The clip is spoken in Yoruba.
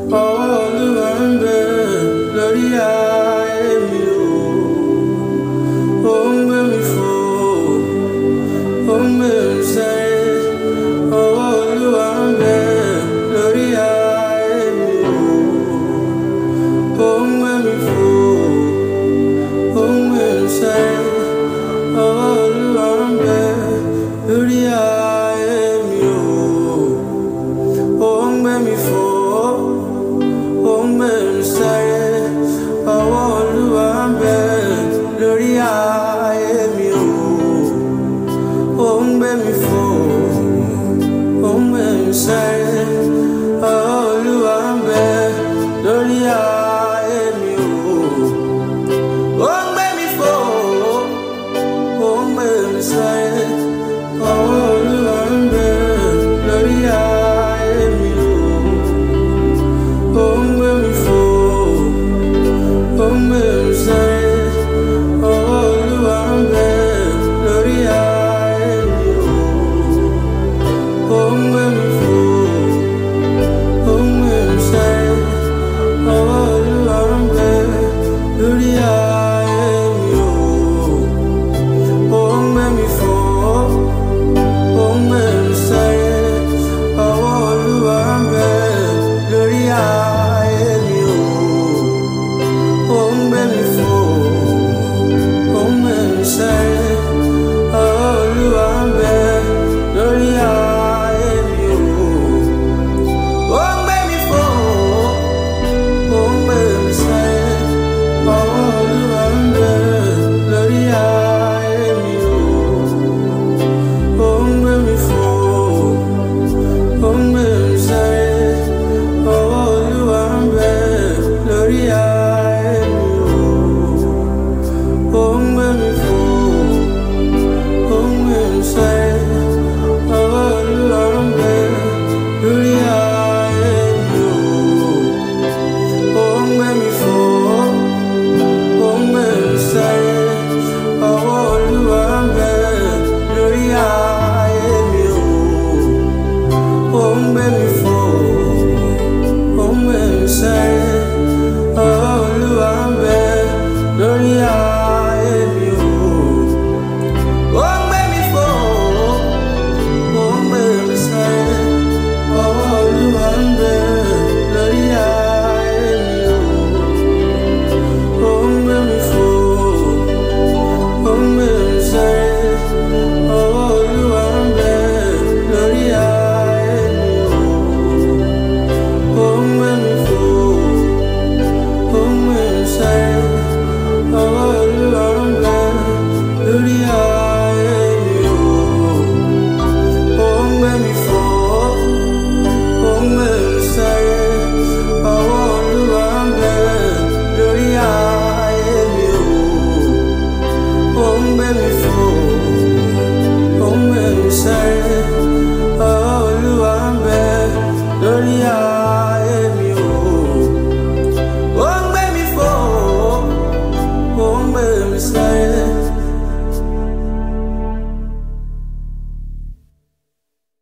Olúwa ń bẹ lórí ayé mi o. Ó ń gbé mi fò, ó ń gbé mi sáré. Olúwa ń bẹ lórí ayé mi o. Ó ń gbé mi fò, ó ń gbé mi sáré. Olúwa ń bẹ lórí ayé mi o. Ó ń gbé mi fò.